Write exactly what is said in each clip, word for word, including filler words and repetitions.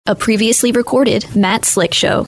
A previously recorded Matt Slick Show.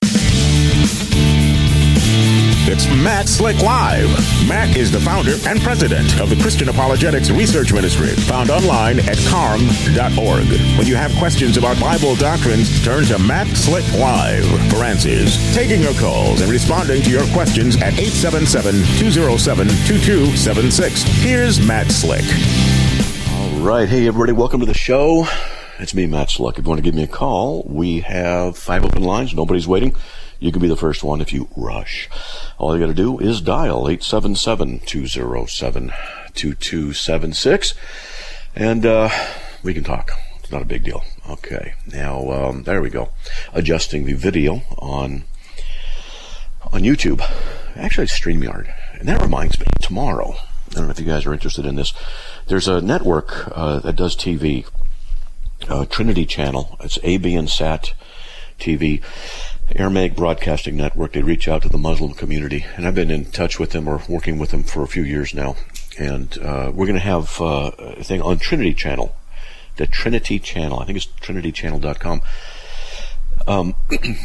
It's Matt Slick Live. Matt is the founder and president of the Christian Apologetics Research Ministry, found online at carm dot org. When you have questions about Bible doctrines, turn to Matt Slick Live for answers. Taking your calls and responding to your questions at eight seven seven, two oh seven, two two seven six. Here's Matt Slick. All right. Hey, everybody. Welcome to the show. It's me, Matt Slick. If you want to give me a call, we have five open lines. Nobody's waiting. You can be the first one if you rush. All you got to do is dial eight seven seven, two oh seven, two two seven six, and uh, we can talk. It's not a big deal. Okay. Now, um, there we go. Adjusting the video on on YouTube. Actually, it's StreamYard. And that reminds me, tomorrow, I don't know if you guys are interested in this, there's a network uh, that does T V, uh, Trinity Channel. It's A B and Sat T V. Aramaic Broadcasting Network. They reach out to the Muslim community, and I've been in touch with them or working with them for a few years now. And uh, we're going to have uh, a thing on Trinity Channel, the Trinity Channel. I think it's trinity channel dot com. Um,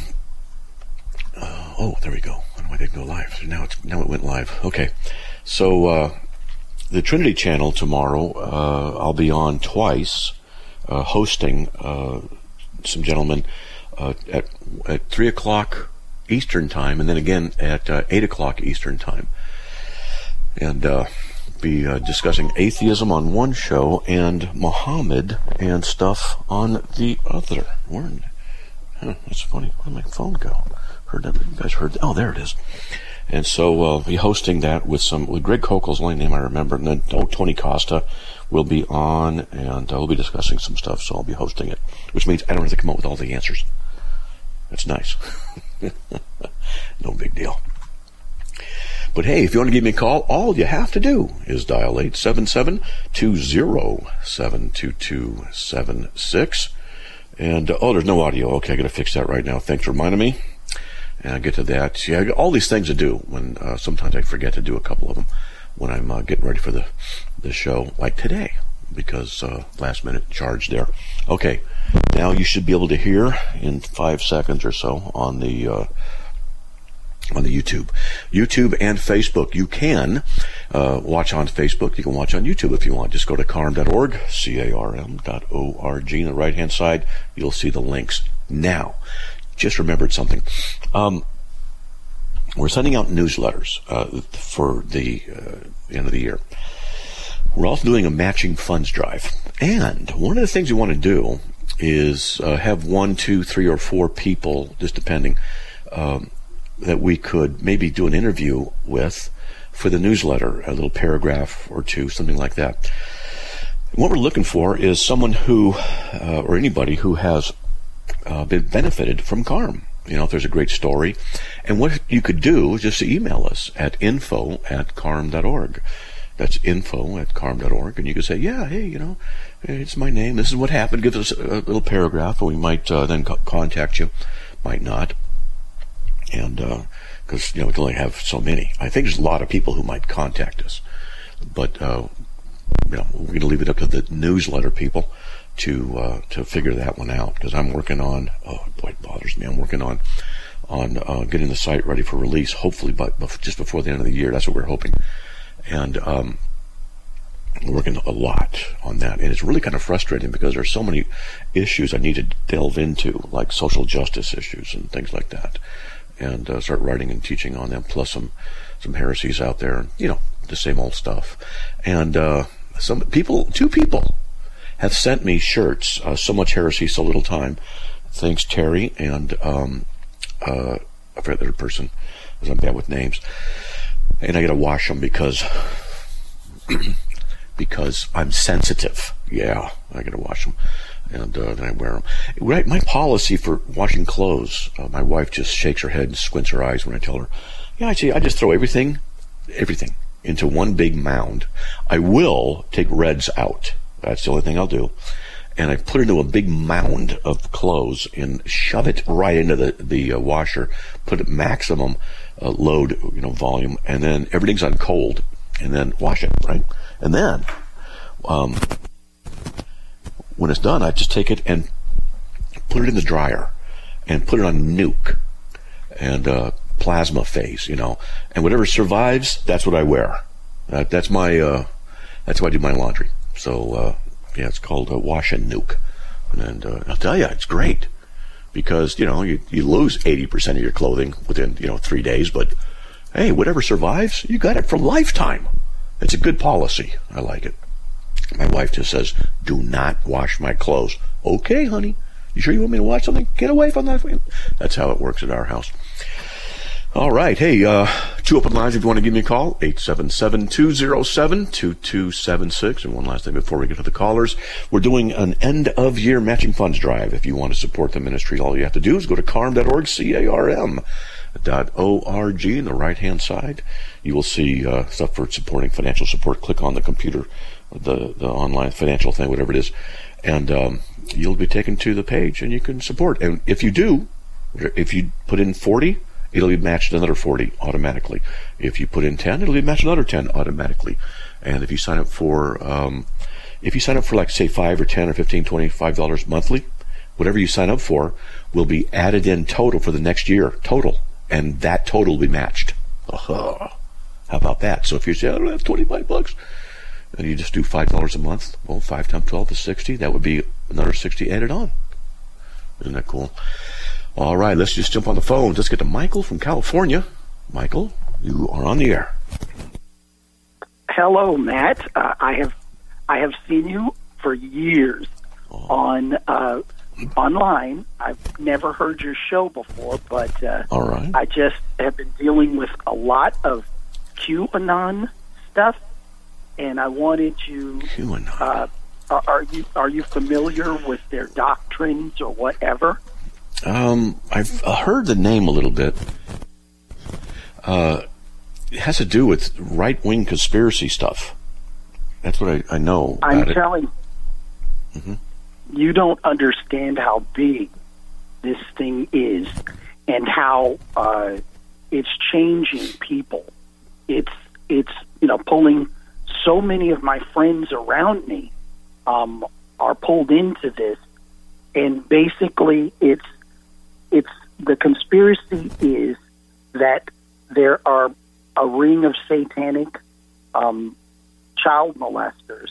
uh, oh, there we go. Why did it go live? Now it's now it went live. Okay, so uh, the Trinity Channel tomorrow. Uh, I'll be on twice, uh, hosting uh, some gentlemen. Uh, at at three o'clock Eastern time, and then again at uh, eight o'clock Eastern time, and uh, be uh, discussing atheism on one show and Muhammad and stuff on the other. Where? Huh, that's funny. Where did my phone go? Heard that? You guys heard? Oh, there it is. And so uh, be hosting that with some with Greg Kokel's the only name I remember, and then oh, Tony Costa will be on, and uh, we'll be discussing some stuff. So I'll be hosting it, which means I don't have to come up with all the answers. That's nice. No big deal. But hey, if you want to give me a call, all you have to do is dial eight seven seven, two oh seven, two two seven six. And, uh, oh, there's no audio. Okay, I got to fix that right now. Thanks for reminding me. And I'll get to that. Yeah, I got all these things to do when uh, sometimes I forget to do a couple of them when I'm uh, getting ready for the, the show, like today, because uh, last minute charge there. Okay. Now you should be able to hear in five seconds or so on the uh, on the YouTube, YouTube and Facebook. You can uh, watch on Facebook. You can watch on YouTube if you want. Just go to carm dot org, C A R M dot O R G. On the right hand side, you'll see the links. Now, just remembered something. Um, we're sending out newsletters uh, for the uh, end of the year. We're also doing a matching funds drive, and one of the things we want to do is uh, have one, two, three, or four people, just depending, um, that we could maybe do an interview with for the newsletter, a little paragraph or two, something like that. What we're looking for is someone who, uh, or anybody who has uh, been benefited from Carm. You know, if there's a great story. And what you could do is just email us at info at carm dot org. That's info at carm dot org, and you can say, yeah, hey, you know, it's my name. This is what happened. Give us a little paragraph, and we might uh, then co- contact you. Might not. And because, uh, you know, we can only have so many. I think there's a lot of people who might contact us. But, uh, you know, we're going to leave it up to the newsletter people to uh, to figure that one out, because I'm working on, oh, boy, it bothers me. I'm working on on uh, getting the site ready for release, hopefully by, just before the end of the year. That's what we're hoping. And um, we're working a lot on that. And it's really kind of frustrating because there's so many issues I need to delve into, like social justice issues and things like that, and uh, start writing and teaching on them, plus some, some heresies out there, and, you know, the same old stuff. And uh, some people, two people, have sent me shirts, uh, So Much Heresy, So Little Time. Thanks, Terry, and um, uh, I forget the other person, because I'm bad with names. And I got to wash them because because I'm sensitive. Yeah, I got to wash them, and uh, then I wear them. Right, my policy for washing clothes. Uh, my wife just shakes her head and squints her eyes when I tell her. Yeah, I see. I just throw everything, everything into one big mound. I will take reds out. That's the only thing I'll do. And I put it into a big mound of clothes and shove it right into the the uh, washer. Put it maximum uh, load, you know, volume, and then everything's on cold, and then wash it, right? And then, um, when it's done, I just take it and put it in the dryer, and put it on nuke and uh, plasma phase, you know, and whatever survives, that's what I wear. That, that's my uh, that's how I do my laundry. So uh, yeah, it's called uh, wash and nuke, and uh, I'll tell you, it's great because you know you, you lose eighty percent of your clothing within you know three days, but hey, whatever survives, you got it for lifetime. It's a good policy. I like it. My wife just says, "Do not wash my clothes." Okay, honey. You sure you want me to watch something? Get away from that. That's how it works at our house. All right. Hey, uh, two open lines if you want to give me a call. eight seven seven, two oh seven, two two seven six. And one last thing before we get to the callers. We're doing an end-of-year matching funds drive. If you want to support the ministry, all you have to do is go to carm dot org, C A R M dot O R G. On the right-hand side, you will see uh, stuff for supporting financial support. Click on the computer, the, the online financial thing, whatever it is. And um, you'll be taken to the page and you can support. And if you do, if you put in forty, it'll be matched another forty automatically. If you put in ten, it'll be matched another ten automatically. And if you sign up for, um, if you sign up for like say five or ten or fifteen, twenty-five dollars monthly, whatever you sign up for will be added in total for the next year, total. And that total will be matched. Uh-huh. How about that? So if you say, I don't have twenty-five bucks, and you just do five dollars a month, well, five times twelve is sixty. That would be another sixty added on. Isn't that cool? All right, let's just jump on the phone. Let's get to Michael from California. Michael, you are on the air. Hello, Matt. Uh, I have I have seen you for years oh. on uh, online. I've never heard your show before, but uh, All right. I just have been dealing with a lot of QAnon stuff, and I wanted you. QAnon. Uh, are, are you are you familiar with their doctrines or whatever? Um, I've heard the name a little bit. Uh, it has to do with right-wing conspiracy stuff. That's what I, I know about I'm it. telling mm-hmm. you, don't understand how big this thing is and how uh, it's changing people. It's it's you know pulling so many of my friends around me um, are pulled into this, and basically it's. It's the conspiracy is that there are a ring of satanic um, child molesters,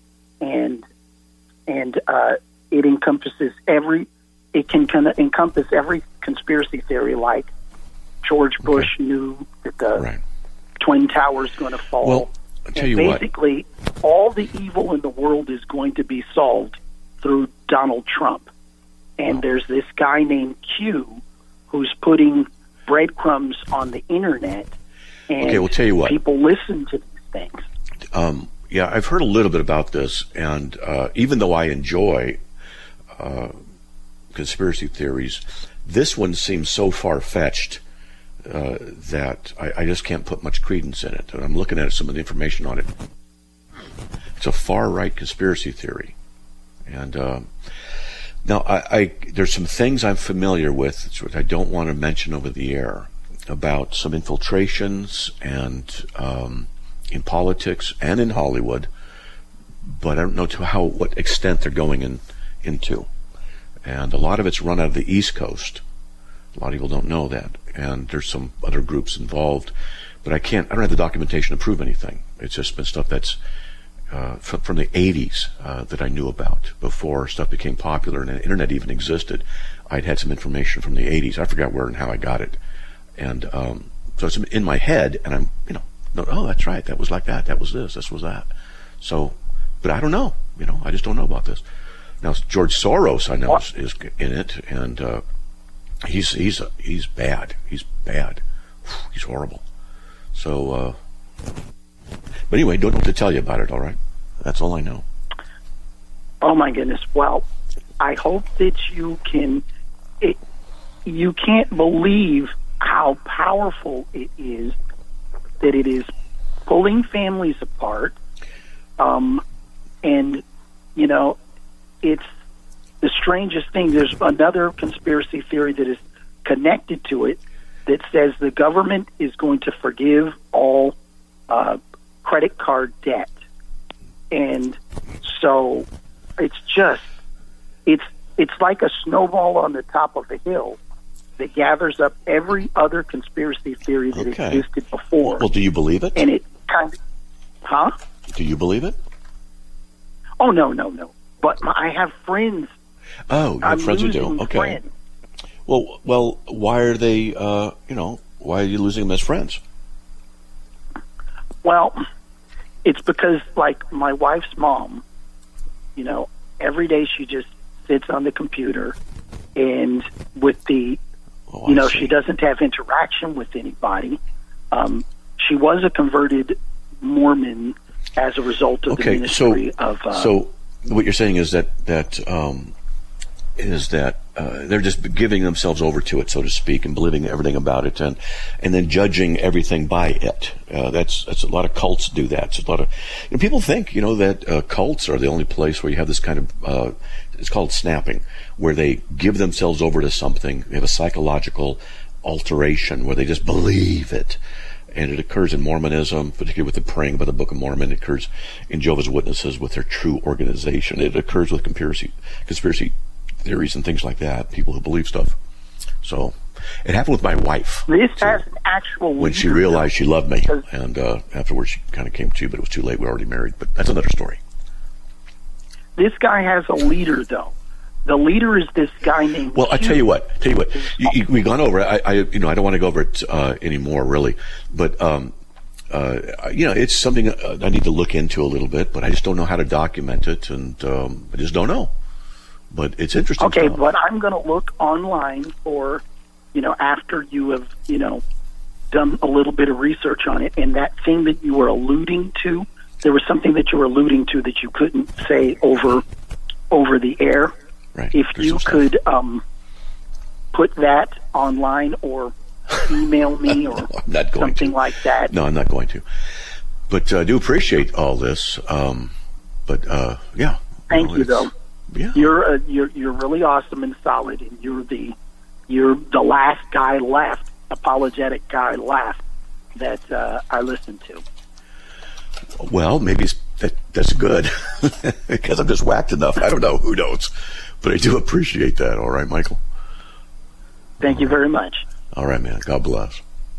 and and uh, it encompasses every. It can kind of encompass every conspiracy theory, like George Bush okay. knew that the right. Twin Towers going to fall. Well, I'll tell and you basically, what. all the evil in the world is going to be solved through Donald Trump. And oh. there's this guy named Q who's putting breadcrumbs on the internet, and okay, we'll tell you what. people listen to these things. Um, yeah, I've heard a little bit about this, and uh, even though I enjoy uh, conspiracy theories, this one seems so far-fetched uh, that I, I just can't put much credence in it. And I'm looking at some of the information on it. It's a far-right conspiracy theory. And... Uh, Now, I, I, there's some things I'm familiar with, which I don't want to mention over the air, about some infiltrations and um, in politics and in Hollywood, but I don't know to how what extent they're going in, into. And a lot of it's run out of the East Coast. A lot of people don't know that, and there's some other groups involved, but I can't. I don't have the documentation to prove anything. It's just been stuff that's. Uh, from, from the eighties uh, that I knew about before stuff became popular and the internet even existed. I'd had some information from the eighties. I forgot where and how I got it. And um, so it's in my head, and I'm, you know, oh, that's right. That was like that. That was this. This was that. So, but I don't know. You know, I just don't know about this. Now, George Soros, I know, is, is in it, and uh, he's he's he's bad. He's bad. He's horrible. So, uh, but anyway, don't know what to tell you about it. All right. That's all I know. Oh, my goodness. Well, I hope that you can... It, you can't believe how powerful it is, that it is pulling families apart. Um, and, you know, it's the strangest thing. There's another conspiracy theory that is connected to it that says the government is going to forgive all uh, credit card debt. And so it's just, it's it's like a snowball on the top of a hill that gathers up every other conspiracy theory that Okay. existed before. Well, do you believe it? And it kind of, huh? Do you believe it? Oh, no, no, no. But my, I have friends. Oh, you have I'm friends who do. losing Okay. friends. Well, well, why are they? Uh, you know, why are you losing them as friends? Well, it's because, like, my wife's mom, you know, every day she just sits on the computer, and with the, Oh, you I know, see. she doesn't have interaction with anybody. Um, she was a converted Mormon as a result of the Okay, so ministry of. Uh, so what you're saying is that that um, is that uh, they're just giving themselves over to it, so to speak, and believing everything about it, and and then judging everything by it. Uh, that's that's a lot of cults do that. It's a lot of you know, people think you know that uh, cults are the only place where you have this kind of uh, it's called snapping, where they give themselves over to something. They have a psychological alteration where they just believe it. And it occurs in Mormonism, particularly with the praying by the Book of Mormon. It occurs in Jehovah's Witnesses with their true organization. It occurs with conspiracy, conspiracy theories and things like that, people who believe stuff. So it happened with my wife. this too, has an actual. when she leader, realized she loved me. Because- And uh, afterwards she kind of came to, but it was too late. We were already married. But that's another story. This guy has a leader, though. The leader is this guy named. Well, I tell Hugh. you what. Tell you what. You, you, we've gone over it. I, I, you know, I don't want to go over it uh, anymore, really. But um, uh, you know, it's something uh, I need to look into a little bit. But I just don't know how to document it, and um, I just don't know. But it's interesting. Okay, stuff. but I'm going to look online for, you know, after you have, you know, done a little bit of research on it, and that thing that you were alluding to, there was something that you were alluding to that you couldn't say over over the air. Right. If There's you some stuff. could um, put that online or email me or I'm not going something to. like that. No, I'm not going to. But uh, I do appreciate all this. Um, but uh, yeah. Thank know, you, it's- though. Yeah. You're uh, you're you're really awesome and solid, and you're the you're the last guy left, apologetic guy left that uh, I listen to. Well, maybe it's, that that's good because I'm just whacked enough. I don't know. Who knows? But I do appreciate that. All right, Michael. Thank you very much. All right, man. God bless.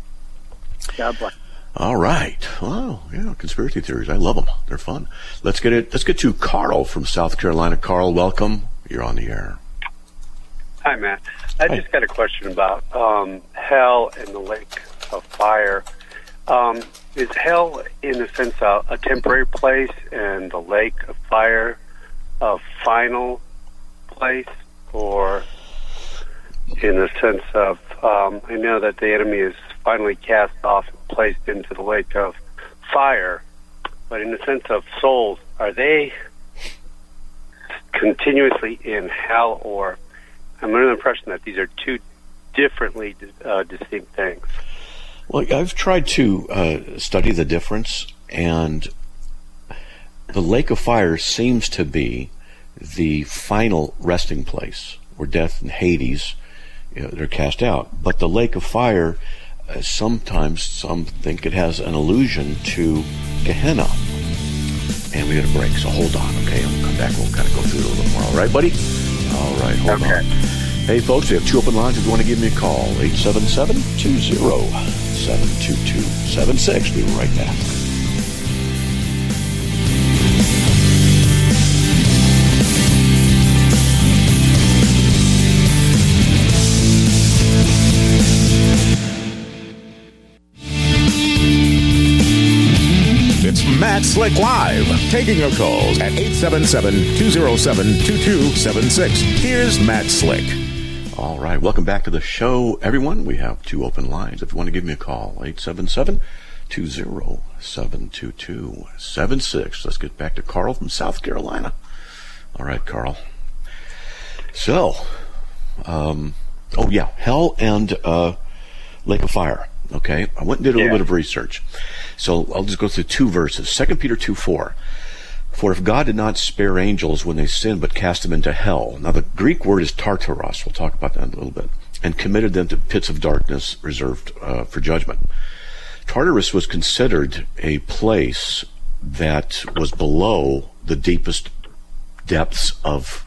God bless. All right. Well, yeah, conspiracy theories. I love them. They're fun. Let's get it. Let's get to Carl from South Carolina. Carl, welcome. You're on the air. Hi, Matt. I Hi. just got a question about um, hell and the lake of fire. Um, is hell, in a sense, a, a temporary place, and the lake of fire a final place, or in the sense of um, I know that the enemy is finally cast off and placed into the lake of fire, but in the sense of souls, are they continuously in hell, or I'm under the impression that these are two differently uh, distinct things? Well, I've tried to uh, study the difference, and the lake of fire seems to be the final resting place where death and Hades, you know, they're cast out. But the lake of fire, uh, sometimes some think it has an allusion to Gehenna. And we got a break, so hold on, okay? And we'll come back. We'll kind of go through it a little more. All right, buddy? All right, hold Okay. on. Hey, folks, we have two open lines if you want to give me a call. eight seven seven, two zero, seven two two seven six. We'll be right back. It's Matt Slick Live, taking your calls at eight seven seven, two zero seven, two two seven six. Here's Matt Slick. All right, welcome back to the show, everyone. We have two open lines. If you want to give me a call, eight seven seven, two zero seven, two two seven six. Let's get back to Carl from South Carolina. All right, Carl. So, um, oh yeah, hell and uh, lake of fire. Okay, I went and did a little Yeah. bit of research. So I'll just go through two verses. Second Peter two four. For if God did not spare angels when they sinned, but cast them into hell. Now the Greek word is tartaros. We'll talk about that in a little bit. And committed them to pits of darkness reserved uh, for judgment. Tartarus was considered a place that was below the deepest depths of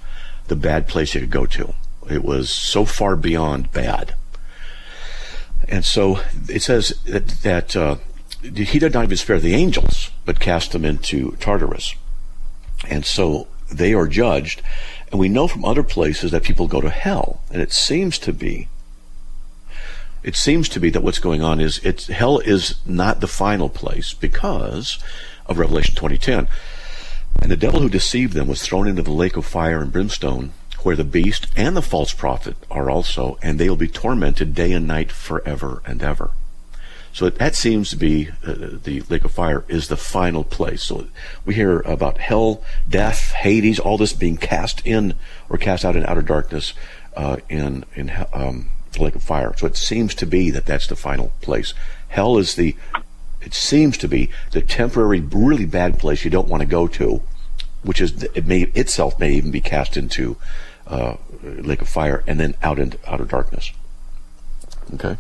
the bad place you could go to. It was so far beyond bad. And so it says that, that uh, he did not even spare the angels, but cast them into Tartarus. And so they are judged. And we know from other places that people go to hell. And it seems to be, it seems to be that what's going on is it's, hell is not the final place because of Revelation twenty ten. And the devil who deceived them was thrown into the lake of fire and brimstone, where the beast and the false prophet are also, and they will be tormented day and night forever and ever. So that seems to be, uh, the lake of fire is the final place. So we hear about hell, death, Hades, all this being cast in or cast out in outer darkness uh, in in um, the lake of fire. So it seems to be that that's the final place. Hell is the, it seems to be the temporary, really bad place you don't want to go to, which is, it may itself may even be cast into uh, lake of fire and then out into outer darkness. Okay.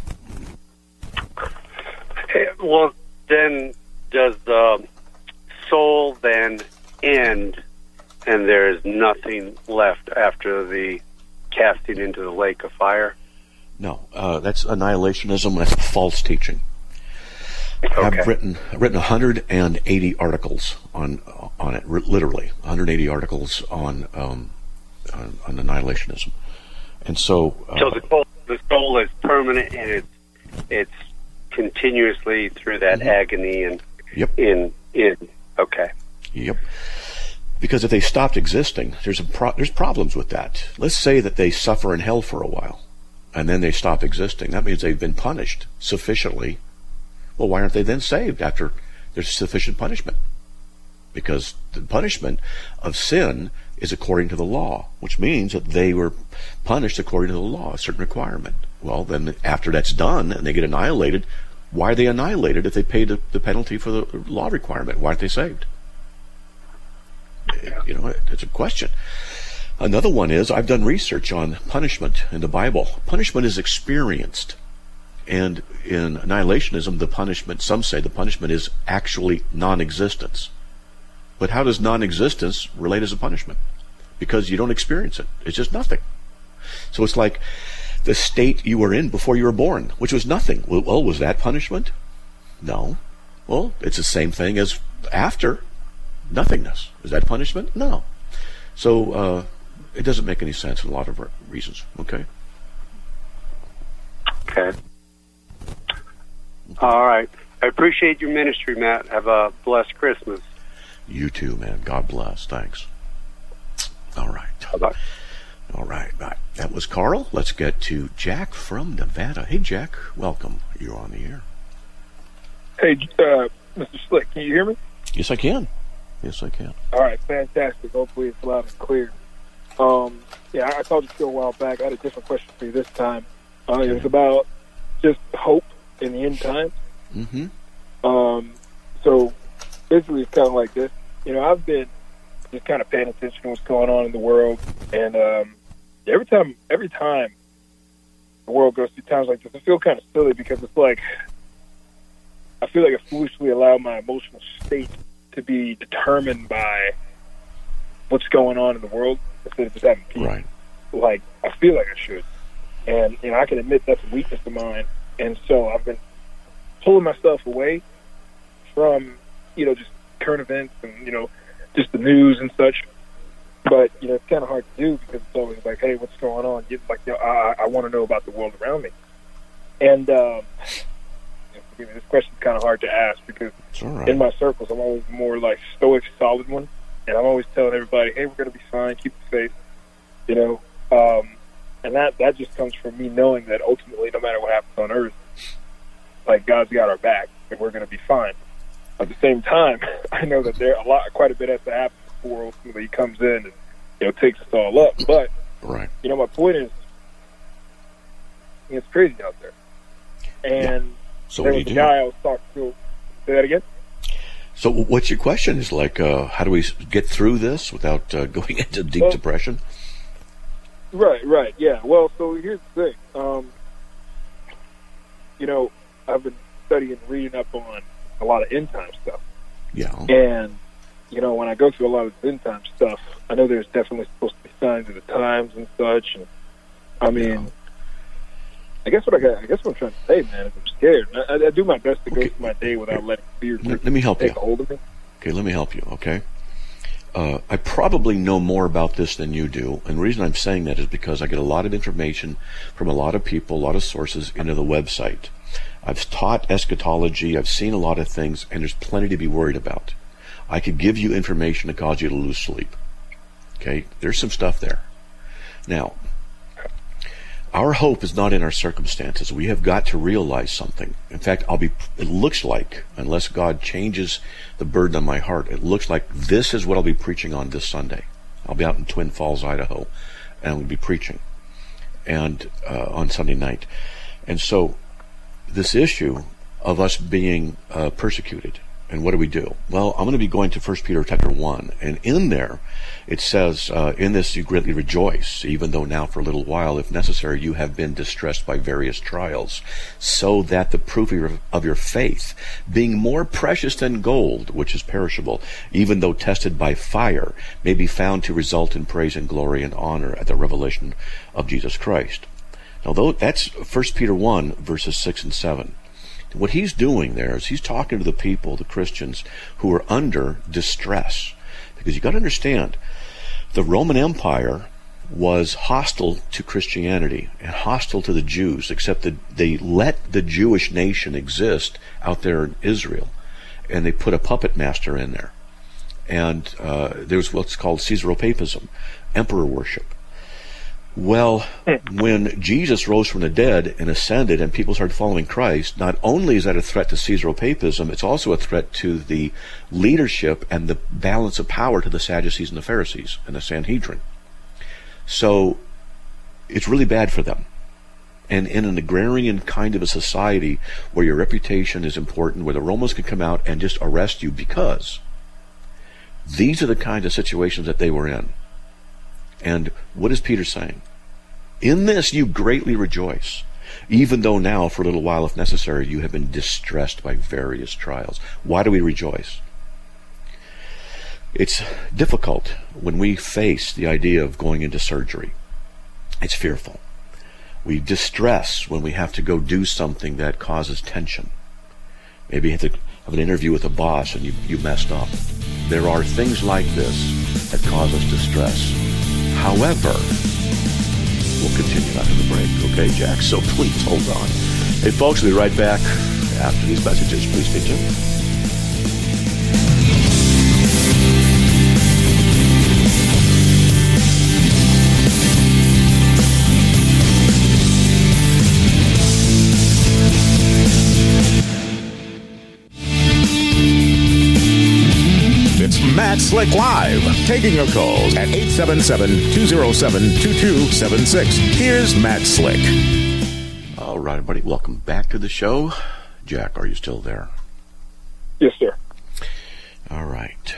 Well, then does the soul then end and there is nothing left after the casting into the lake of fire? No, uh, that's annihilationism. That's a false teaching. Okay. I've written I've written one hundred eighty articles on on it, literally one hundred eighty articles on um, on, on annihilationism, and so uh, so the soul, the soul is permanent and it's it's continuously through that mm-hmm. agony and yep. in in okay. Yep. Because if they stopped existing, there's a pro- there's problems with that. Let's say that they suffer in hell for a while, and then they stop existing. That means they've been punished sufficiently. Well, why aren't they then saved after there's sufficient punishment? Because the punishment of sin is according to the law, which means that they were punished according to the law, a certain requirement. Well, then after that's done and they get annihilated, why are they annihilated if they paid the, the penalty for the law requirement? Why aren't they saved? You know, it's a question. Another one is, I've done research on punishment in the Bible. Punishment is experienced. And in annihilationism, the punishment, some say the punishment is actually non-existence. But how does non-existence relate as a punishment? Because you don't experience it. It's just nothing. So it's like the state you were in before you were born, which was nothing. Well, was that punishment? No. Well, it's the same thing as after nothingness. Is that punishment? No. So uh, it doesn't make any sense in a lot of reasons. Okay? Okay. All right. I appreciate your ministry, Matt. Have a blessed Christmas. You too, man. God bless. Thanks. All right. Bye-bye. All right. Right. That was Carl. Let's get to Jack from Nevada. Hey, Jack. Welcome. You're on the air. Hey, uh, Mister Slick, can you hear me? Yes, I can. Yes, I can. All right. Fantastic. Hopefully it's loud and clear. Um, yeah, I called you still a while back. I had a different question for you this time. Uh, okay. It was about just hope in the end times. Mm-hmm. Um, so basically it's kind of like this. You know, I've been just kind of paying attention to what's going on in the world, and um, every time, every time the world goes through times like this, I feel kind of silly because it's like I feel like I foolishly allow my emotional state to be determined by what's going on in the world instead of just having peace. Right. Like I feel like I should, and you know, I can admit that's a weakness of mine, and so I've been pulling myself away from, you know, just current events and, you know, just the news and such. But, you know, it's kind of hard to do because it's always like, hey, what's going on? It's like, you know, I, I want to know about the world around me. And, um, you know, this question's kind of hard to ask because right. in my circles, I'm always more like stoic, solid one. And I'm always telling everybody, hey, we're going to be fine, keep the faith, you know. Um, and that, that just comes from me knowing that ultimately, no matter what happens on earth, like God's got our back and we're going to be fine. At the same time, I know that there a lot, quite a bit has to happen before ultimately He comes in and, you know, takes us all up. But, right. you know, my point is, it's crazy out there. And yeah. So there what was do a you guy do? I was talking to. Say that again? So what's your question? Is like, uh, how do we get through this without uh, going into deep well, depression? Right, right, yeah. Well, so here's the thing. Um, you know, I've been studying, reading up on a lot of end time stuff. Yeah. And you know, when I go through a lot of end time stuff, I know there's definitely supposed to be signs of the times and such. And I mean, yeah. I guess what I got, I guess what I'm trying to say, man, is I'm scared. I, I, I do my best to okay. go through my day without letting fear let, let me help take you. a hold of me. Okay, let me help you. Okay. Uh, I probably know more about this than you do, and the reason I'm saying that is because I get a lot of information from a lot of people, a lot of sources into the website. I've taught eschatology, I've seen a lot of things, and there's plenty to be worried about. I could give you information to cause you to lose sleep. Okay, there's some stuff there. Now, our hope is not in our circumstances. We have got to realize something. In fact, I'll be. It looks like, unless God changes the burden on my heart, it looks like this is what I'll be preaching on this Sunday. I'll be out in Twin Falls, Idaho, and I'll be preaching, and uh, on Sunday night. And so, this issue of us being uh, persecuted, and what do we do? Well, I'm going to be going to First Peter chapter one, and in there it says, uh, in this you greatly rejoice, even though now for a little while, if necessary, you have been distressed by various trials, so that the proof of your, of your faith, being more precious than gold, which is perishable, even though tested by fire, may be found to result in praise and glory and honor at the revelation of Jesus Christ. Now, though that's First Peter one, verses six and seven. What he's doing there is he's talking to the people, the Christians, who are under distress. Because you've got to understand, the Roman Empire was hostile to Christianity and hostile to the Jews, except that they let the Jewish nation exist out there in Israel, and they put a puppet master in there. And uh, there's what's called Caesaropapism, emperor worship. Well, when Jesus rose from the dead and ascended and people started following Christ, not only is that a threat to Caesaropapism, it's also a threat to the leadership and the balance of power to the Sadducees and the Pharisees and the Sanhedrin. So it's really bad for them. And in an agrarian kind of a society where your reputation is important, where the Romans could come out and just arrest you because these are the kinds of situations that they were in. And what is Peter saying? In this you greatly rejoice, even though now for a little while, if necessary, you have been distressed by various trials. Why do we rejoice? It's difficult when we face the idea of going into surgery. It's fearful. We distress when we have to go do something that causes tension. Maybe you have to have an interview with a boss and you, you messed up. There are things like this that cause us distress. However, we'll continue after the break. Okay, Jack? So please hold on. Hey, folks, we'll be right back after these messages. Please stay tuned. Matt Slick Live, taking your calls at eight seven seven, two oh seven, two two seven six. Here's Matt Slick. All right, everybody, welcome back to the show. Jack, are you still there? Yes, sir. All right.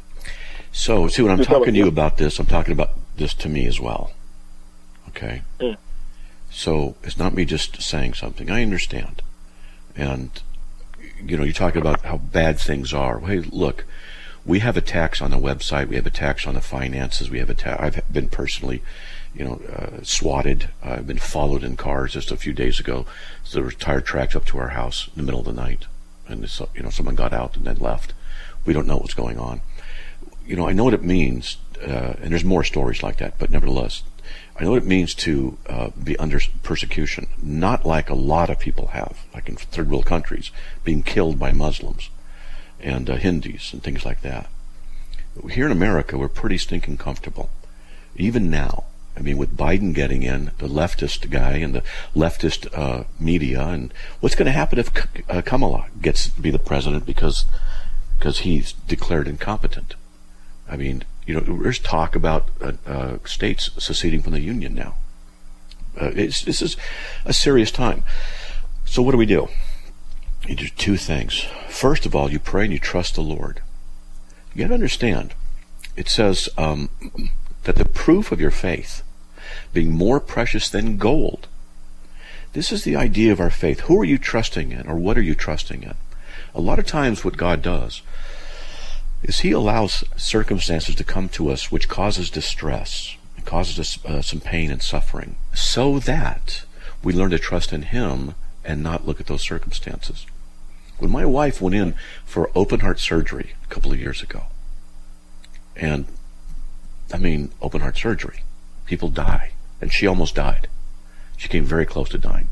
So, see, when I'm talking to you about this, I'm talking about this to me as well. Okay? Mm. So, it's not me just saying something. I understand. And, you know, you're talking about how bad things are. Hey, look, we have attacks on the website. We have attacks on the finances. We have attack. I've been personally, you know, uh, swatted. I've been followed in cars just a few days ago. So there were tire tracks up to our house in the middle of the night, and this, you know, someone got out and then left. We don't know what's going on. You know, I know what it means, uh, and there's more stories like that. But nevertheless, I know what it means to uh, be under persecution. Not like a lot of people have, like in third world countries, being killed by Muslims and uh, Hindus and things like that. Here in America, we're pretty stinking comfortable. Even now, I mean, with Biden getting in, the leftist guy and the leftist uh, media, and what's going to happen if uh, Kamala gets to be the president because because he's declared incompetent? I mean, you know, there's talk about uh, uh, states seceding from the union now. Uh, it's, this is a serious time. So what do we do? You do two things. First of all, you pray and you trust the Lord. You got to understand, it says um, that the proof of your faith, being more precious than gold. This is the idea of our faith. Who are you trusting in, or what are you trusting in? A lot of times what God does, is he allows circumstances to come to us which causes distress, and causes us uh, some pain and suffering, so that we learn to trust in him and not look at those circumstances. When my wife went in for open heart surgery a couple of years ago, and I mean open heart surgery, people die, and she almost died. She came very close to dying.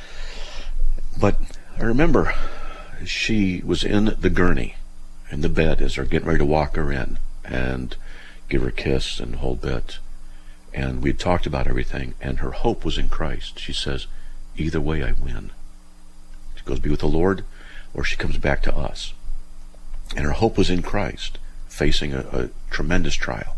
But I remember she was in the gurney, in the bed, as they're getting ready to walk her in and give her a kiss and the whole bit. And we had talked about everything, and her hope was in Christ. She says, either way I win. She goes to be with the Lord, or she comes back to us. And her hope was in Christ, facing a, a tremendous trial.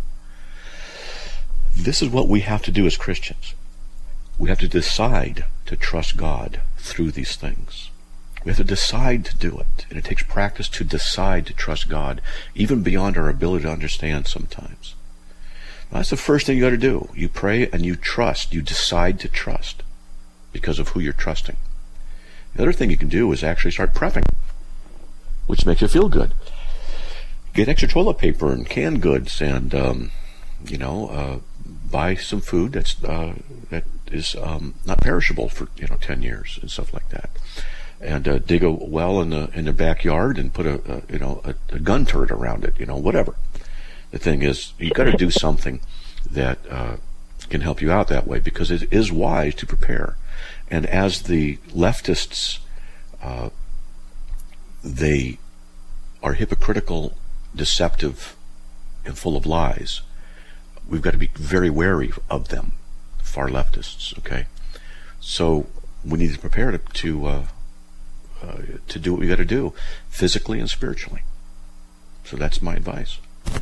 This is what we have to do as Christians. We have to decide to trust God through these things. We have to decide to do it. And it takes practice to decide to trust God, even beyond our ability to understand sometimes. That's the first thing you got to do. You pray and you trust. You decide to trust because of who you're trusting. The other thing you can do is actually start prepping, which makes you feel good. Get extra toilet paper and canned goods, and um, you know, uh, buy some food that's uh, that is um, not perishable for you know ten years and stuff like that. And uh, dig a well in the in the backyard and put a, a you know a, a gun turret around it. You know, whatever. The thing is, you've got to do something that uh, can help you out that way, because it is wise to prepare. And as the leftists, uh, they are hypocritical, deceptive, and full of lies. We've got to be very wary of them, far leftists. Okay, so we need to prepare to to, uh, uh, to do what we got to do, physically and spiritually. So that's my advice.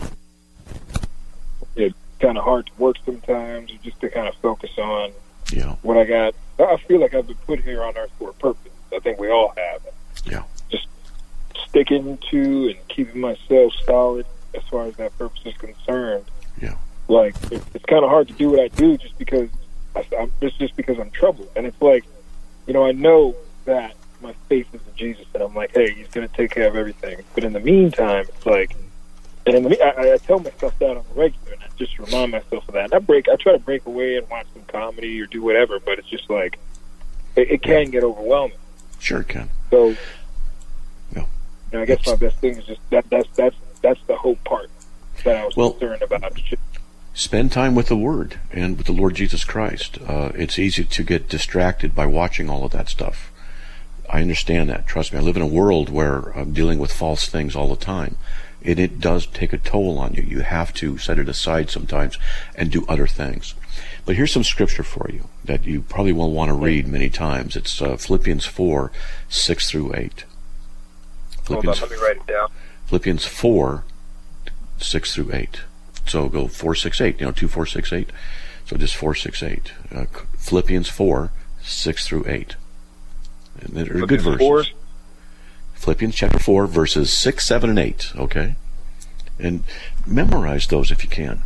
It's kind of hard to work sometimes, just to kind of focus on yeah. what I got. I feel like I've been put here on earth for a purpose. I think we all have. Yeah. Just sticking to and keeping myself solid as far as that purpose is concerned. Yeah. Like, it, it's kind of hard to do what I do just because I, I'm, it's just because I'm troubled. And it's like, you know, I know that my faith is in Jesus, and I'm like, hey, he's going to take care of everything. But in the meantime, it's like, and in the, I, I tell myself that on the regular, and I just remind myself of that. And I break, I try to break away and watch some comedy or do whatever, but it's just like, it, it can get overwhelming. Sure it can. So, yeah. you know, I guess my best thing is just that. That's that's that's the hope part that I was well, concerned about. Spend time with the Word and with the Lord Jesus Christ. Uh, it's easy to get distracted by watching all of that stuff. I understand that. Trust me, I live in a world where I'm dealing with false things all the time. And it does take a toll on you. You have to set it aside sometimes and do other things. But here's some scripture for you that you probably will want to read many times. It's uh, Philippians four, six through eight. Philippians, Hold on, let me write it down. Philippians four, six through eight. So go four, six, eight. You know, two, four, six, eight. So just four, six, eight. Uh, Philippians four, six through eight. And they're good verses. Four. Philippians chapter four, verses six, seven, and eight. Okay? And memorize those if you can.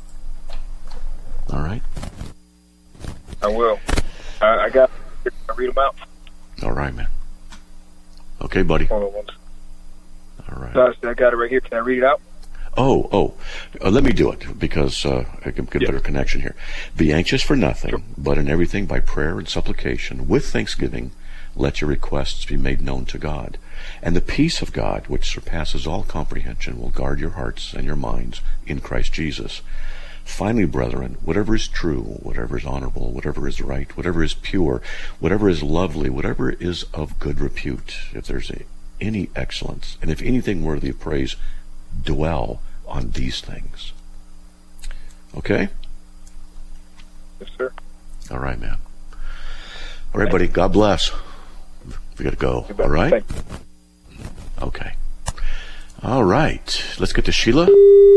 All right? I will. I, I got I read them out. All right, man. Okay, buddy. Hold on one All right. second. I got it right here. Can I read it out? Oh, oh. Uh, let me do it, because uh, I can get a yeah. better connection here. Be anxious for nothing, sure. but in everything by prayer and supplication, with thanksgiving, let your requests be made known to God. And the peace of God, which surpasses all comprehension, will guard your hearts and your minds in Christ Jesus. Finally, brethren, whatever is true, whatever is honorable, whatever is right, whatever is pure, whatever is lovely, whatever is of good repute, if there's a, any excellence, and if anything worthy of praise, dwell on these things. Okay? Yes, sir. All right, man. All right, buddy. God bless. We got to go. All right? Okay. All right. Let's get to Sheila.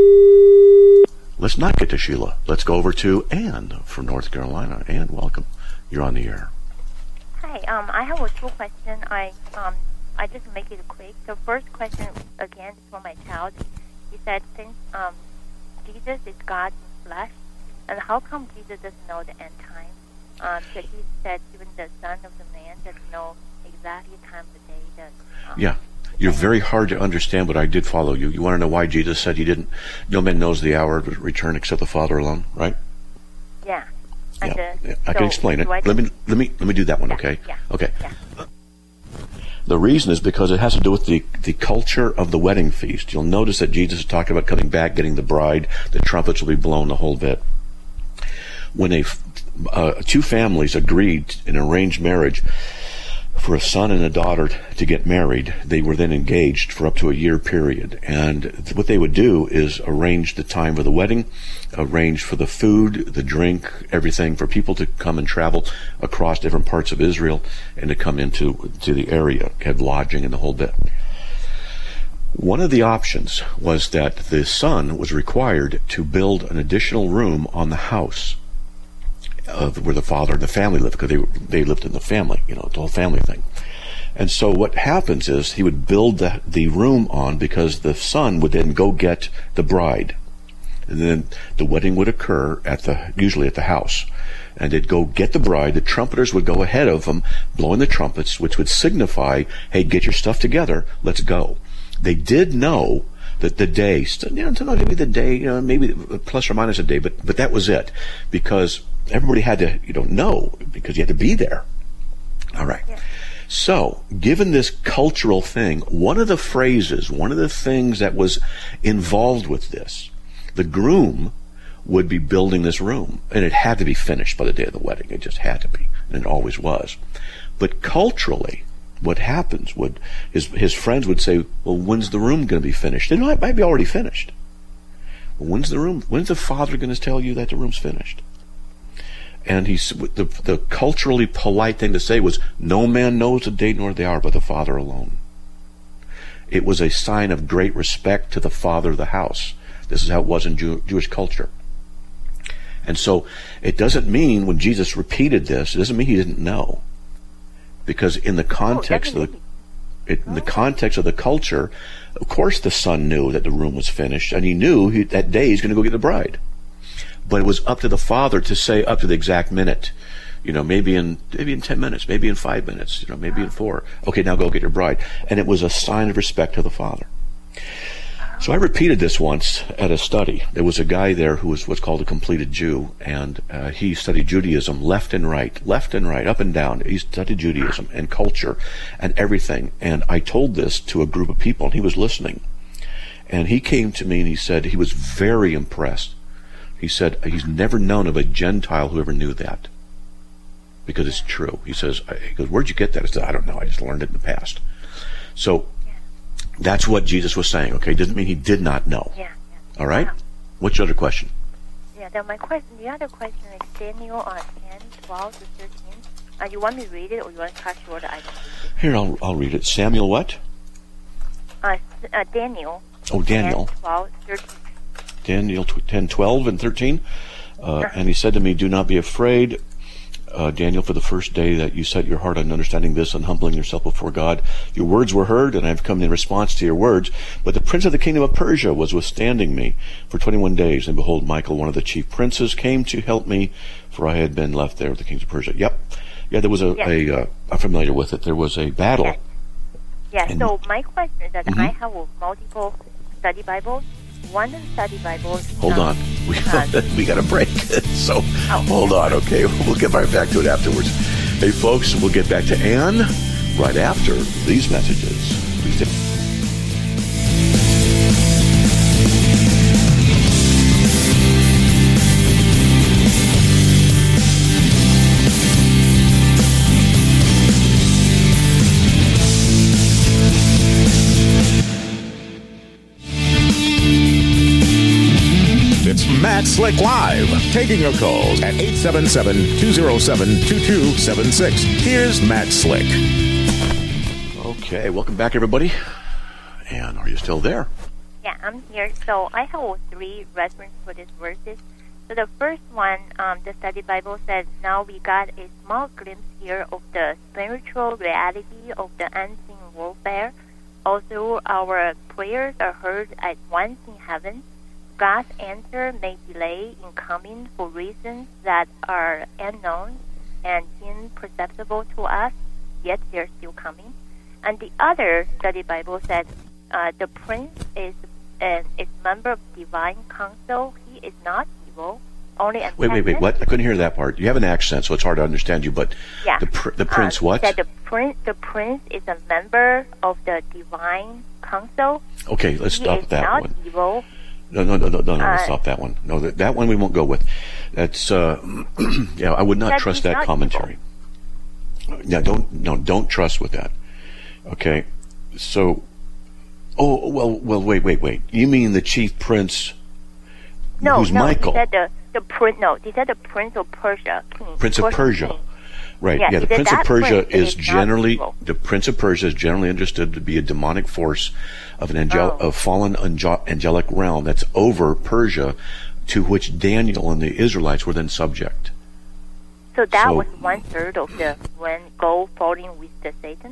Let's not get to Sheila. Let's go over to Ann from North Carolina. Ann, welcome. You're on the air. Hi. Um, I have a two question. I um, I just make it quick. The first question again is for my child. He said, since um, Jesus is God in flesh, and how come Jesus doesn't know the end time? Um, so he said even the Son of the Man doesn't know exactly time of the day. That, um, yeah. You're very hard to understand, but I did follow you. You want to know why Jesus said he didn't, no man knows the hour of return except the Father alone, right? Yeah. Yeah, And, uh, yeah. I so can explain it. do I Let me let me let me do that one, Yeah, okay? yeah, Okay. yeah. The reason is because it has to do with the, the culture of the wedding feast. You'll notice that Jesus is talking about coming back, getting the bride, the trumpets will be blown, the whole bit. When a uh, two families agreed in arranged marriage for a son and a daughter to get married, they were then engaged for up to a year period. And what they would do is arrange the time for the wedding, arrange for the food, the drink, everything for people to come and travel across different parts of Israel and to come into to the area, have lodging and the whole bit. One of the options was that the son was required to build an additional room on the house of where the father and the family lived, because they they lived in the family, you know, the whole family thing. And so what happens is he would build the, the room on, because the son would then go get the bride. And then the wedding would occur at the usually at the house. And they'd go get the bride. The trumpeters would go ahead of them, blowing the trumpets, which would signify, hey, get your stuff together, let's go. They did know that the day, you know, maybe the day, you know, maybe plus or minus a day, but but that was it, because everybody had to, you know, know, because you had to be there. All right. Yeah. So, given this cultural thing, one of the phrases, one of the things that was involved with this, the groom would be building this room, and it had to be finished by the day of the wedding. It just had to be, and it always was. But culturally, what happens would his his friends would say, well, when's the room going to be finished? It might, might be already finished. Well, when's the room? When's the father going to tell you that the room's finished? And he's the the culturally polite thing to say was, no man knows the day nor the hour but the Father alone. It was a sign of great respect to the father of the house. This is how it was in Jew, Jewish culture. And so it doesn't mean when Jesus repeated this, it doesn't mean he didn't know. Because in the context oh, of the it, in the context of the culture, of course the son knew that the room was finished, and he knew he, that day he's going to go get the bride. But it was up to the father to say up to the exact minute, you know, maybe in maybe in ten minutes, maybe in five minutes, you know, maybe in four. Okay, now go get your bride. And it was a sign of respect to the father. So I repeated this once at a study. There was a guy there who was what's called a completed Jew, and uh, he studied Judaism left and right, left and right, up and down. He studied Judaism and culture and everything. And I told this to a group of people, and he was listening. And he came to me and he said he was very impressed. He said he's never known of a Gentile who ever knew that, because it's true. He says, he goes, where'd you get that? I said, I don't know. I just learned it in the past. So that's what Jesus was saying, okay? Doesn't mean he did not know. Yeah. yeah. All right? Wow. What's your other question? Yeah, then my question, the other question is Daniel on ten, twelve to thirteen. Uh, you want me to read it, or you want to cut short? I don't read it. Here, I'll, I'll read it. Samuel what? Uh, uh, Daniel. Oh, Daniel. ten, twelve, thirteen. Daniel ten, twelve, and thirteen. Uh, Uh-huh. and he said to me, do not be afraid, uh, Daniel, for the first day that you set your heart on understanding this and humbling yourself before God. Your words were heard, and I have come in response to your words. But the prince of the kingdom of Persia was withstanding me for twenty-one days. And behold, Michael, one of the chief princes, came to help me, for I had been left there with the kings of Persia. Yep. Yeah, there was a, Yes. a uh, I'm familiar with it. There was a battle. Yes. Yeah, And- so my question is that Mhm. I have multiple study Bibles. One of the study Bibles... Hold um, on. We, uh, we got a break. So Oh. hold on, okay? We'll get right back to it afterwards. Hey, folks, we'll get back to Ann right after these messages. Please stay. It's Matt Slick Live, taking your calls at eight seven seven, two oh seven, two two seven six. Here's Matt Slick. Okay, welcome back, everybody. Ann, are you still there? Yeah, I'm here. So I have three references for these verses. So the first one, um, the study Bible says, now we got a small glimpse here of the spiritual reality of the unseen warfare. Although our prayers are heard at once in heaven, God's answer may delay in coming for reasons that are unknown and imperceptible to us, yet they're still coming. And the other study Bible said uh, the prince is an is member of divine council. He is not evil, only Wait, wait, wait. What? I couldn't hear that part. You have an accent, so it's hard to understand you. But yeah. the pr- the prince uh, what? That the prince the prince is a member of the divine council. Okay, let's he stop is that not one. Evil. No, no, no, no, no, no. Uh, let's stop that one. No, that, that one we won't go with. That's uh, yeah. I would not That trust he's that not commentary. Yeah, don't no, don't trust with that. Okay, so oh well, well, wait, wait, wait. You mean the chief prince? No, who's no. Michael? He said the the prince. No, he said the prince of Persia, king. Prince of Persian Persia. king. Right, Yeah, yeah, the he said Prince of that Persia prince is is not generally evil. the Prince of Persia is generally understood to be a demonic force of an angel Oh. of fallen angel- angelic realm that's over Persia, to which Daniel and the Israelites were then subject. So that So- was one third of the when gold falling with the Satan.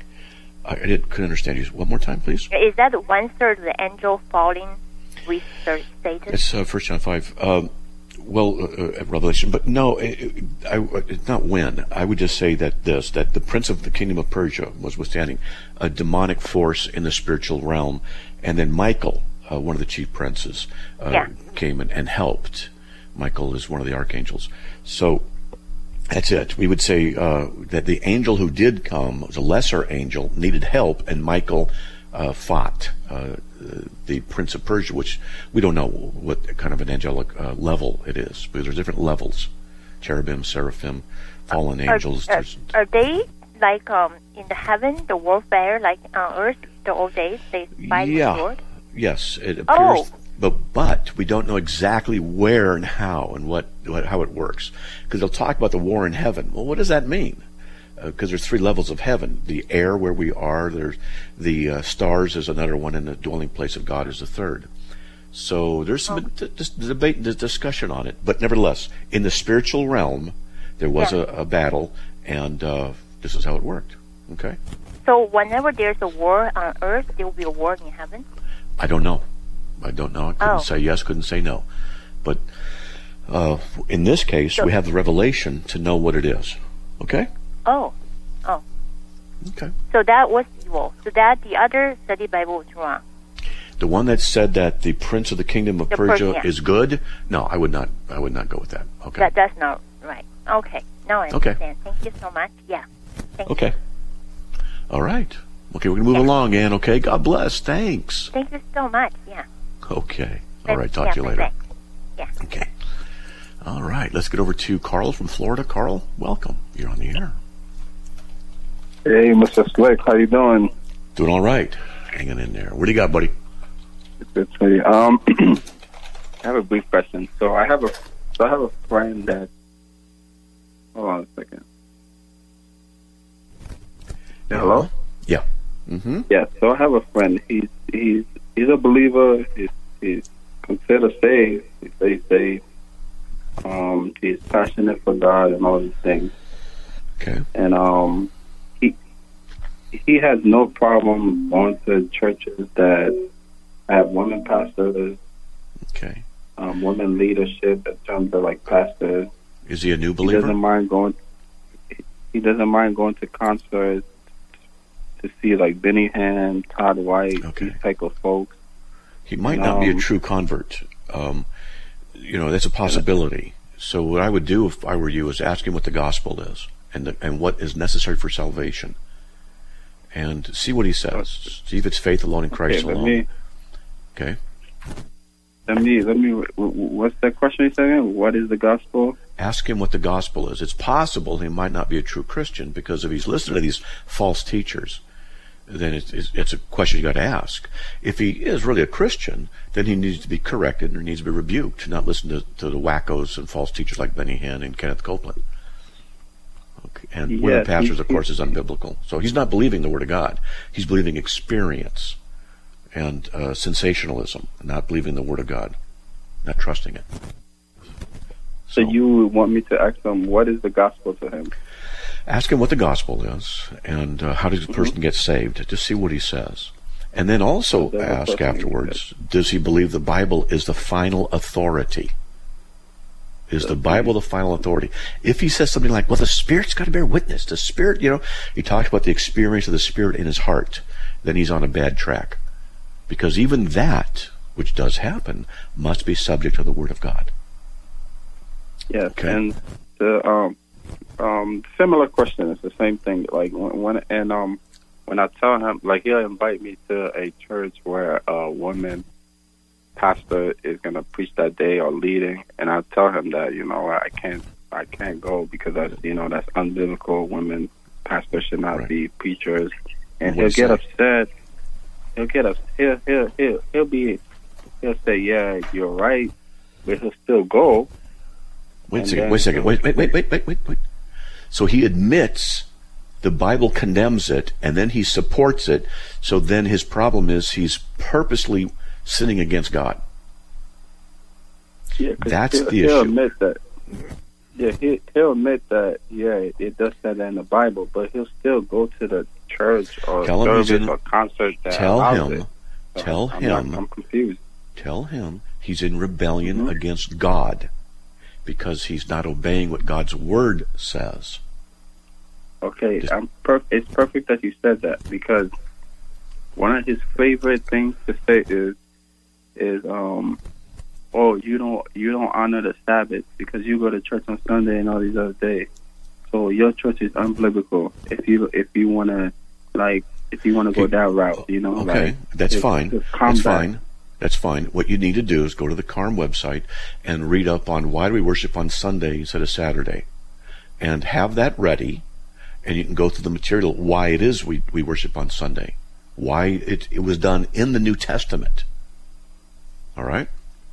I, I didn't, couldn't understand you. One more time, please. Is that one third of the angel falling with the Satan? It's uh, First John five. Um, well, uh, uh, Revelation, but no, it, it, I, it's not when. I would just say that this, that the prince of the kingdom of Persia was withstanding a demonic force in the spiritual realm, and then Michael, uh, one of the chief princes, uh, Yeah. came and, and helped. Michael is one of the archangels. So that's it. We would say uh, that the angel who did come was a lesser angel, needed help, and Michael uh, fought uh, the Prince of Persia, which we don't know what kind of an angelic uh, level it is, because there's different levels: cherubim, seraphim, fallen Are- angels. Are, There's- are they like um in the heaven, the warfare, like on earth, the old days they fight with yeah, sword? yes, it appears. Oh. But but we don't know exactly where and how and what, what how it works, because they'll talk about the war in heaven. Well, what does that mean? Because uh, there's three levels of heaven: the air where we are, there's the uh, stars is another one, and the dwelling place of God is the third. So there's some d- d- debate, d- discussion on it. But nevertheless, in the spiritual realm, there was Yeah. a, a battle, and uh, this is how it worked. Okay, So whenever there's a war on earth, there will be a war in heaven. I don't know. I don't know. I couldn't Oh. say yes, couldn't say no. But uh, in this case, So- we have the revelation to know what it is. Okay? Oh, oh. Okay. So that was evil. So that the other study Bible was wrong. The one that said that the prince of the kingdom of The Persia Persia. is good, no, I would not. I would not go with that. Okay. That that's not right. Okay. Now I Okay. understand. Thank you so much. Yeah. Thank you. Okay. All right. Okay, we're going to move Yeah. along, Ann. Okay, God bless. Thanks. Thank you so much. Yeah. Okay. All right, Thanks. talk yeah, to you later. thanks. Yeah. Okay. All right, let's get over to Carl from Florida. Carl, welcome. You're on the air. Hey, Mister Slick, how you doing? Doing all right. Hanging in there. What do you got, buddy? Good to you. Um, I have a brief question. So I have a, so I have a friend that. Hold on a second. Hello. Yeah. Mm-hmm. Yeah. So I have a friend. He's he's he's a believer. He's he's considered saved. He stays saved. Um, he's passionate for God and all these things. Okay. And um, he he has no problem going to churches that have women pastors, Okay. um, women leadership in terms of like pastors. Is he a new He believer? doesn't mind going. He doesn't mind going to concerts to see like Benny Hinn, Todd White, Okay. these type of folks. He might not be a Um, true convert. Um, you know, that's a possibility. So what I would do if I were you is ask him what the gospel is and the, and what is necessary for salvation, and see what he says. See if it's faith alone in Christ Okay, let alone. me Okay. let me let me. w- w- What's that question you saying? What is the gospel? Ask him what the gospel is. It's possible he might not be a true Christian, because if he's listening to these false teachers, then it's, it's, it's a question you got to ask. If he is really a Christian, then he needs to be corrected or needs to be rebuked, not listen to, to the wackos and false teachers like Benny Hinn and Kenneth Copeland. Okay. And Yes, women pastors, he- of course, is unbiblical. So he's not believing the Word of God. He's believing experience and uh, sensationalism, not believing the Word of God, not trusting it. So you would want me to ask him what is the gospel to him? Ask him what the gospel is and uh, how does a person get saved. Just see what he says. And then also That's a ask question. afterwards, does he believe the Bible is the final authority? Is the Bible the final authority? If he says something like, well, the Spirit's got to bear witness. The Spirit, you know, he talks about the experience of the Spirit in his heart, then he's on a bad track. Because even that, which does happen, must be subject to the Word of God. Yes, Okay. and the um, um, similar question is the same thing. Like when, when and um, when I tell him, like he'll invite me to a church where a woman pastor is going to preach that day or leading, and I tell him that you know I can't I can't go because that's you know that's unbiblical. Women pastors should not Right. be preachers, and What he'll do you get say? upset. He'll get upset. He'll he'll he'll he'll be he'll say, yeah, you're right, but he'll still go. Wait a And second, then wait a second, he'll- wait, wait, wait, wait, wait, wait, wait. So he admits the Bible condemns it, and then he supports it, so then his problem is he's purposely sinning against God. Yeah, 'cause That's he'll, the he'll issue. admit that. Yeah, he, he'll admit that. Yeah, it, it does say that in the Bible, but he'll still go to the church or Tell him he's service in- or concert that Tell allows him, it. So tell I'm him, not- I'm confused. tell him he's in rebellion Mhm. against God because he's not obeying what God's Word says. Okay, Just- I'm per- it's perfect that you said that because one of his favorite things to say is is um oh you don't you don't honor the Sabbath because you go to church on Sunday and all these other days. So your church is unbiblical. If you if you wanna like if you wanna go Okay. that route, you know. Okay, like, that's just- fine. just calm That's down. fine. That's fine. What you need to do is go to the Carm website and read up on why do we worship on Sunday instead of Saturday, and have that ready, and you can go through the material why it is we, we worship on Sunday, why it, it was done in the New Testament. All right?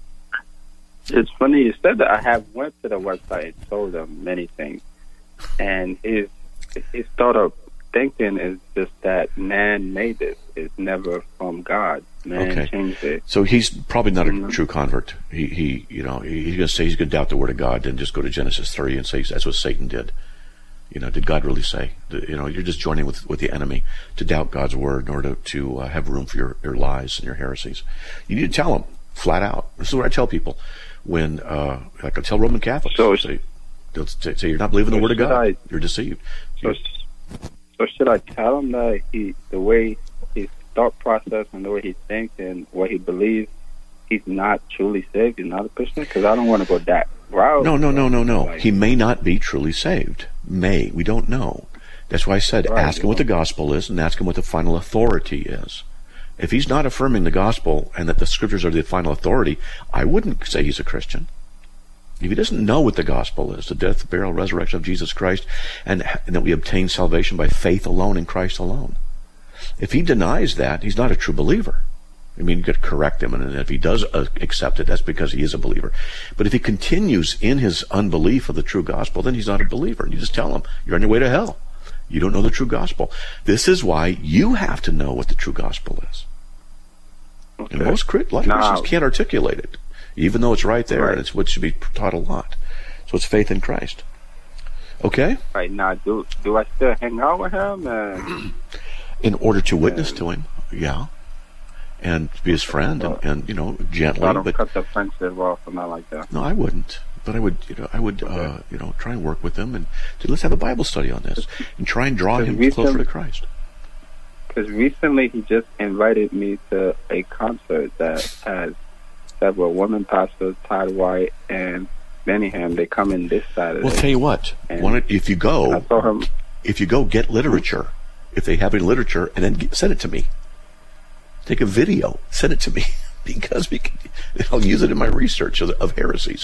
It's funny you said that. I have went to the website and told them many things, and his his thought of thinking is just that man made this. It's never from God. Man Okay. changed it. So he's probably not a Mhm. true convert. He, he, you know, he- he's going to say he's going to doubt the Word of God, then just go to Genesis three and say that's what Satan did. You know, did God really say? You know, you're just joining with with the enemy to doubt God's Word in order to, to uh, have room for your, your lies and your heresies. You need to tell him flat out. This is what I tell people when, uh, like I tell Roman Catholics, So- say, they'll say, say you're not believing the so Word of should God. I- You're deceived. So, so should I tell him that he, the way his thought process and the way he thinks and what he believes, he's not truly saved, he's not a Christian? Because I don't want to go that route. No, no, no, no, no. Like- He may not be truly saved. May. We don't know. That's why I said Right, ask him what the gospel is and ask him what the final authority is. If he's not affirming the gospel and that the scriptures are the final authority, I wouldn't say he's a Christian. If he doesn't know what the gospel is, the death, burial, resurrection of Jesus Christ, and, and that we obtain salvation by faith alone in Christ alone. If he denies that, he's not a true believer. I mean, you could correct him, and if he does uh, accept it, that's because he is a believer. But if he continues in his unbelief of the true gospel, then he's not a believer. And you just tell him, you're on your way to hell. You don't know the true gospel. This is why you have to know what the true gospel is. Okay. And most Chri- a lot of Now- Christians can't articulate it, even though it's right there, Right. and it's what should be taught a lot. So it's faith in Christ. Okay? Right now, do do I still hang out with him? And In order to witness And- to him, yeah. And be his friend, and, and you know, gently, I don't but cut the friendship off or not like that. no, I wouldn't. But I would, you know, I would, uh, Okay. you know, try and work with them, and say, let's have a Bible study on this, and try and draw Because him we closer can- to Christ. Because recently he just invited me to a concert that has several women pastors, Todd White and Benningham. They come in this Saturday. Well, tell you what, And why don't- if you I go, told him, if you go, get literature, if they have any literature, and then get, send it to me. Take a video, send it to me, because we can, I'll use it in my research of, of heresies.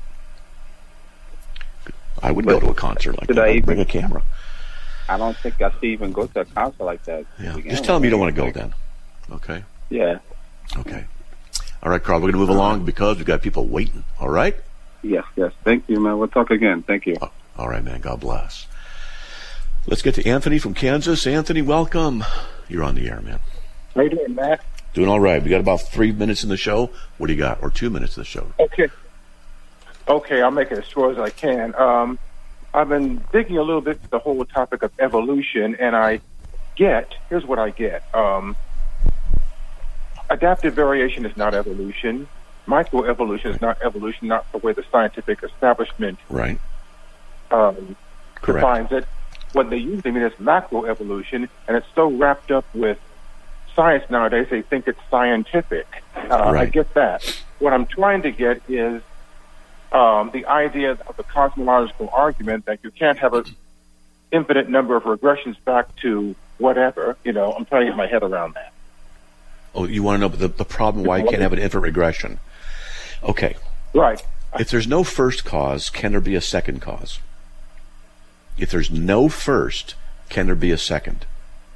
I would go But to a concert like should that. I I'd even- bring a camera. I don't think I should even go to a concert like that. Yeah. Again, Just tell them you don't want to go like- then. Okay? Yeah. Okay. All right, Carl, we're going to move along because we've got people waiting. All right? Yes, yes. Thank you, man. We'll talk again. Thank you. Oh, all right, man. God bless. Let's get to Anthony from Kansas. Anthony, welcome. You're on the air, man. How you doing, Matt? Doing all right. We got about three minutes in the show. What do you got? Or two minutes in the show. Okay. Okay, I'll make it as short as I can. Um, I've been digging a little bit to the whole topic of evolution, and I get, here's what I get. Um, adaptive variation is not evolution. microevolution is not evolution, not the way the scientific establishment Right. um, Correct. defines it. What they usually mean is macroevolution, and it's so wrapped up with science nowadays, they think it's scientific. Uh, I Right. get that. What I'm trying to get is um, the idea of the cosmological argument that you can't have an infinite number of regressions back to whatever. You know, I'm trying to get my head around that. Oh, you want to know the, the problem why you can't have an infinite regression? Okay. Right. If there's no first cause, can there be a second cause? If there's no first, can there be a second?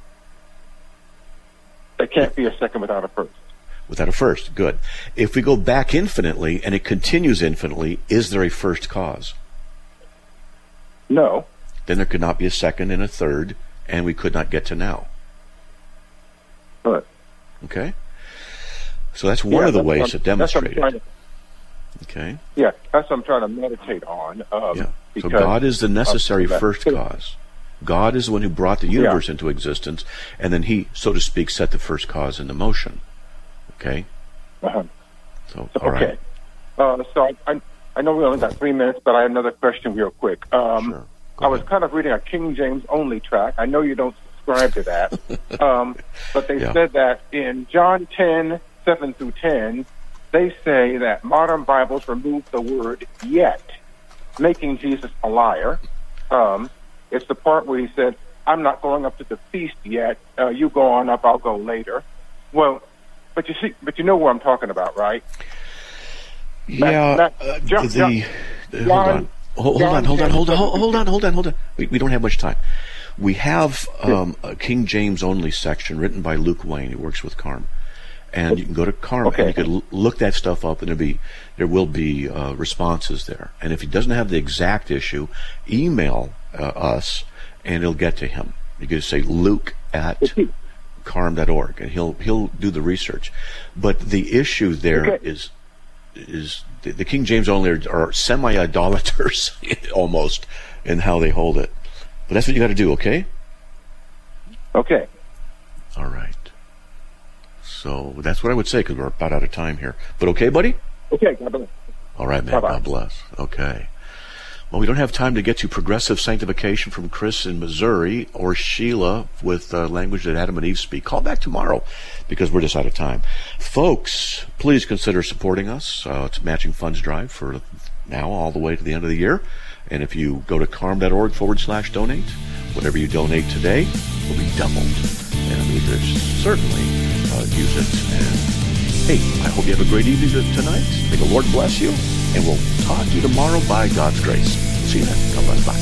There can't be a second without a first. Without a first, good. If we go back infinitely and it continues infinitely, is there a first cause? No. Then there could not be a second and a third, and we could not get to now. Right. Okay? So that's one Yeah, of the that's ways what to I'm- that's what I'm demonstrate trying it. to- Okay? Yeah, that's what I'm trying to meditate on. Um, Yeah. So because God is the necessary of that. first cause. God is the one who brought the universe into existence, and then he, so to speak, set the first cause into motion. Okay? Uh-huh. So, So, all right. okay. Uh, so I, I, I know we only got three minutes, but I have another question real quick. Um, Sure. Go I was ahead. kind of reading a King James only track. I know you don't subscribe to that, um, but they Yeah. said that in John ten, seven through ten, they say that modern Bibles remove the word yet, making Jesus a liar. Um, it's the part where he said, I'm not going up to the feast yet. Uh, you go on up, I'll go later. Well, but you see, but you know what I'm talking about, right? Yeah, Matt, uh, John- the, John- uh, hold John- on. Hold, hold John on, hold on, ten, hold on, seven hold, hold on, hold on, hold on. We, we don't have much time. We have um, a King James only section written by Luke Wayne, who works with Carm. And you can go to Carm Okay. and you can l- look that stuff up, and there'll be, there will be uh, responses there. And if he doesn't have the exact issue, email uh, us, and it'll get to him. You can just say Luke at carm dot org, and he'll he'll do the research. But the issue there Okay. is is the, the King James only are, are semi-idolaters almost in how they hold it. But that's what you got to do, okay? Okay. All right. So that's what I would say, because we're about out of time here. But okay, buddy? Okay, God bless. All right, man. Bye-bye. God bless. Okay. Well, we don't have time to get to Progressive Sanctification from Chris in Missouri or Sheila with uh, language that Adam and Eve speak. Call back tomorrow because we're just out of time. Folks, please consider supporting us. Uh, it's Matching Funds Drive for now all the way to the end of the year. And if you go to carm.org forward slash donate, whatever you donate today will be doubled. And we could certainly uh, use it. And hey, I hope you have a great evening tonight. May the Lord bless you. And we'll talk to you tomorrow by God's grace. See you then. God bless. Bye.